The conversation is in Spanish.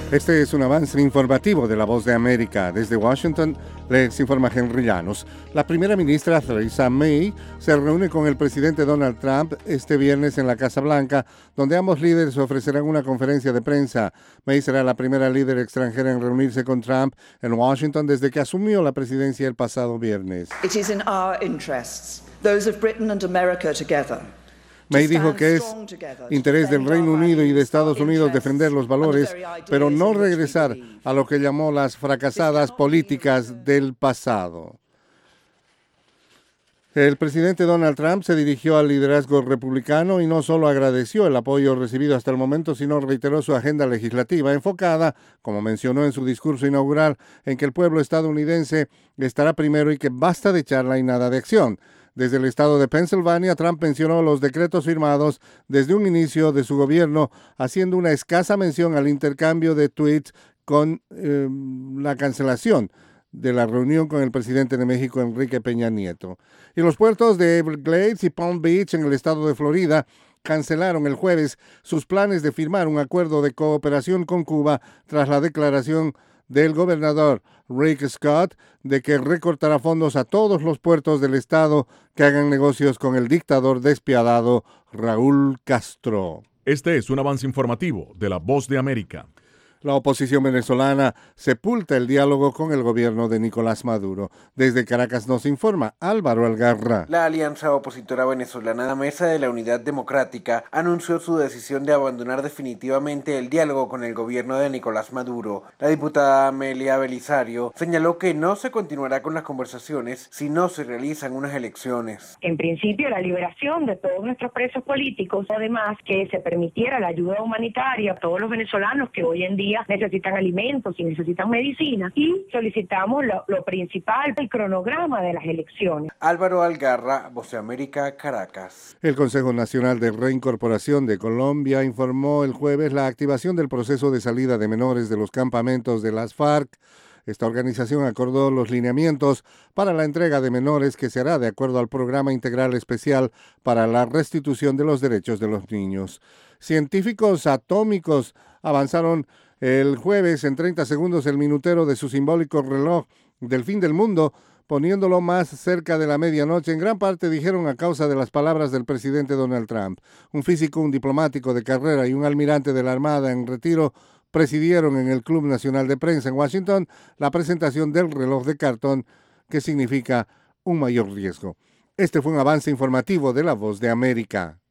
Este es un avance informativo de La Voz de América. Desde Washington les informa Henry Llanos. La primera ministra Theresa May se reúne con el presidente Donald Trump este viernes en la Casa Blanca, donde ambos líderes ofrecerán una conferencia de prensa. May será la primera líder extranjera en reunirse con Trump en Washington desde que asumió la presidencia el pasado viernes. It is in our interests, those of Britain and America together. May dijo que es interés del Reino Unido y de Estados Unidos defender los valores, pero no regresar a lo que llamó las fracasadas políticas del pasado. El presidente Donald Trump se dirigió al liderazgo republicano y no solo agradeció el apoyo recibido hasta el momento, sino reiteró su agenda legislativa enfocada, como mencionó en su discurso inaugural, en que el pueblo estadounidense estará primero y que basta de charla y nada de acción. Desde el estado de Pensilvania, Trump mencionó los decretos firmados desde un inicio de su gobierno, haciendo una escasa mención al intercambio de tweets con la cancelación de la reunión con el presidente de México, Enrique Peña Nieto. Y los puertos de Everglades y Palm Beach, en el estado de Florida, cancelaron el jueves sus planes de firmar un acuerdo de cooperación con Cuba tras la declaración del gobernador Rick Scott de que recortará fondos a todos los puertos del estado que hagan negocios con el dictador despiadado Raúl Castro. Este es un avance informativo de La Voz de América. La oposición venezolana sepulta el diálogo con el gobierno de Nicolás Maduro. Desde Caracas nos informa Álvaro Algarra. La alianza opositora venezolana, la Mesa de la Unidad Democrática, anunció su decisión de abandonar definitivamente el diálogo con el gobierno de Nicolás Maduro. La diputada Amelia Belisario señaló que no se continuará con las conversaciones si no se realizan unas elecciones. En principio, la liberación de todos nuestros presos políticos, además que se permitiera la ayuda humanitaria a todos los venezolanos que hoy en día necesitan alimentos y necesitan medicina, y solicitamos lo principal, el cronograma de las elecciones. Álvaro Algarra, Voz de América, Caracas. El Consejo Nacional de Reincorporación de Colombia informó el jueves la activación del proceso de salida de menores de los campamentos de las FARC. Esta organización acordó los lineamientos para la entrega de menores que se hará de acuerdo al Programa Integral Especial para la Restitución de los Derechos de los Niños. Científicos atómicos avanzaron el jueves en 30 segundos el minutero de su simbólico reloj del fin del mundo, poniéndolo más cerca de la medianoche, en gran parte dijeron a causa de las palabras del presidente Donald Trump. Un físico, un diplomático de carrera y un almirante de la Armada en retiro presidieron en el Club Nacional de Prensa en Washington la presentación del reloj de cartón, que significa un mayor riesgo. Este fue un avance informativo de La Voz de América.